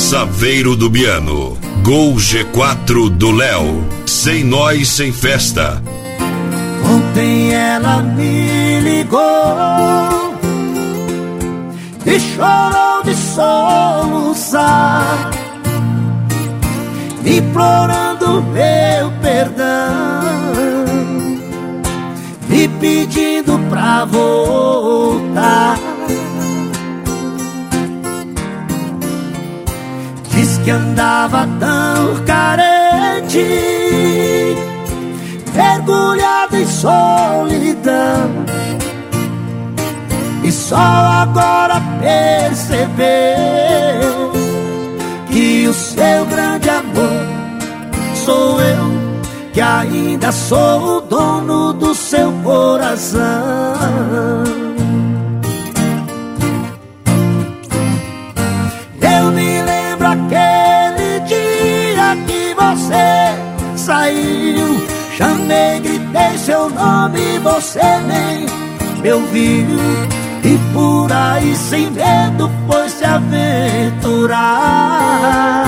Saveiro do Biano. Gol G4 do Léo. Sem nós, sem festa. Ontem ela me ligou e chorou de soluçar, implorando meu perdão, me pedindo pra voltar. Diz que andava tão carente, mergulhado em solidão, e só agora percebeu que o seu grande amor sou eu, que ainda sou o dono do seu coração. Eu me lembro aquele dia que você saiu, chamei, gritei seu nome, você nem me ouviu, e por aí sem medo foi se aventurar.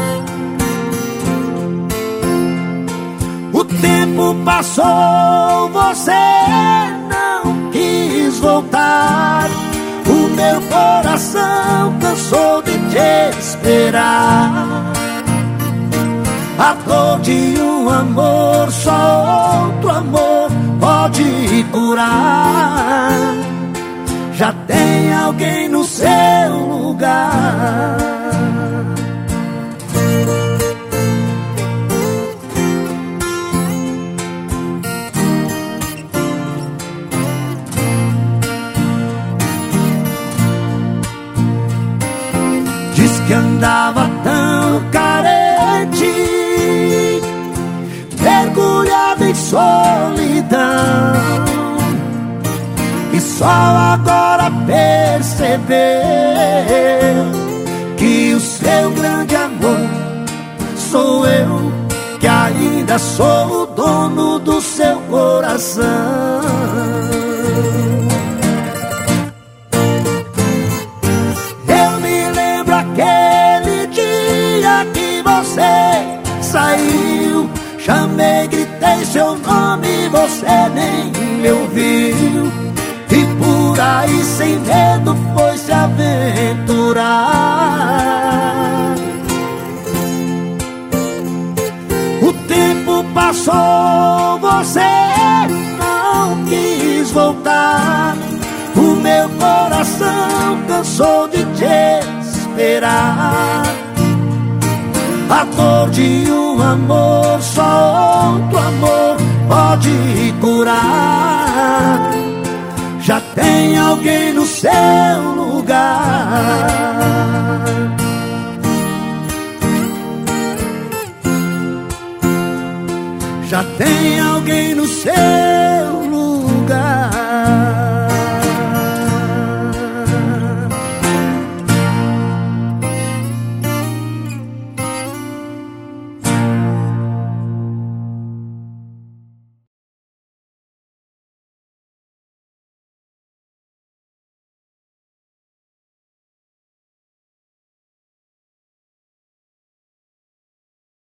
O tempo passou, você não quis voltar, o meu coração cansou de te esperar. A dor de um amor, só outro amor pode curar. Já tem alguém no seu lugar. Diz que andava tão carente, mergulhado em solidão, e só agora percebeu que o seu grande amor sou eu, que ainda sou o dono do seu coração. Eu me lembro aquele dia que você saiu, chamei, gritei seu nome, você nem me ouviu, e por aí sem medo foi se aventurar. O tempo passou, você não quis voltar, o meu coração cansou de te esperar. A dor de um amor, só outro amor pode curar. Já tem alguém no seu lugar. Já tem alguém no seu lugar.